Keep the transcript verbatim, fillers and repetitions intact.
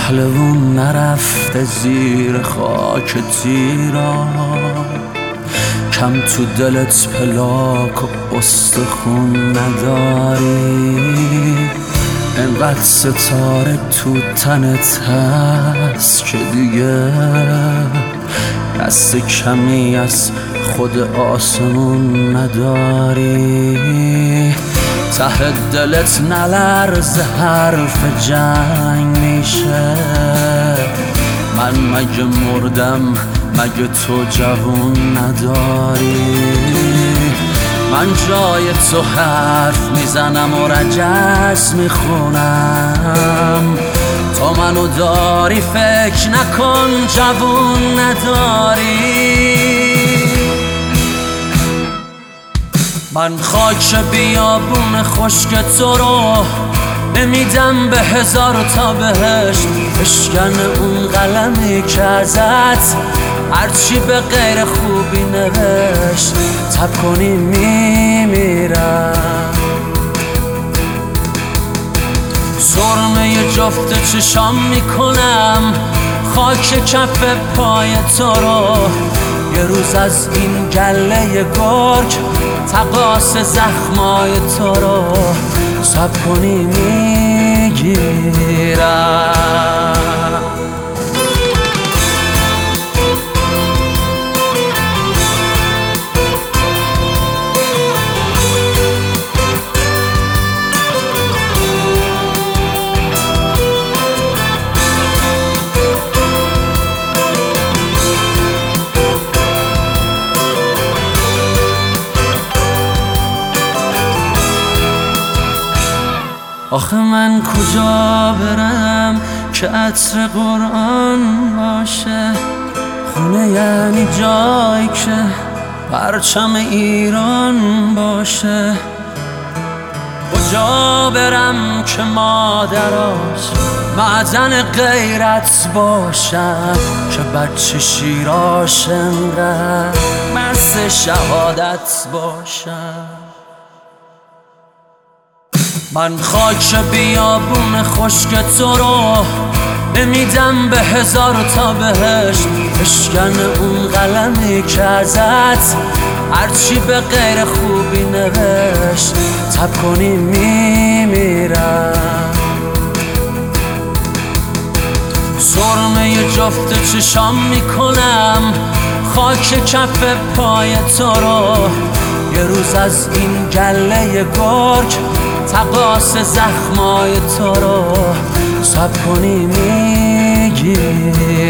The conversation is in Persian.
پهلوون نرفته زیر خاک تیران، کم تو دلت پلاک و استخون نداری. انقدر ستاره تو تنت هست که دیگه دست کمی از خود آسمون نداری. ته دلت نلرز حرف جنگ میشه، من مگه مردم مگه تو جوون نداری. من جای تو حرف میزنم و رجس میخونم، تو منو داری فکر نکن جوون نداری. من خاک بیابون خشک تو رو نمیدم به هزار تا بهشت، بشکن اون قلمی که ازت هرچی به غیر خوبی نوشت. تب کنی میمیرم، سرمه جفت چشام میکنم خاک کف پای تو رو. یه روز از این گله گرگ تقاس زخمای تو رو سب کنی میگیرم. آخه من کجا برم که عطر قرآن باشه، خونه یعنی جایی که پرچم ایران باشه. کجا برم که مادراش معدن غیرت باشم، که بچه شیراش انقدر مست شهادت باشم. من خاک بیابون خشک تو رو نمیدم به هزار تا بهشت، بشکن اون قلمی که ازت هرچی به غیر خوبی نوشت. تب کنی میمیرم، سرمه جفت چشام میکنم خاک کف پای تو رو. یه روز از این گله گرگ تقاس زخمای تو رو سب کنی میگی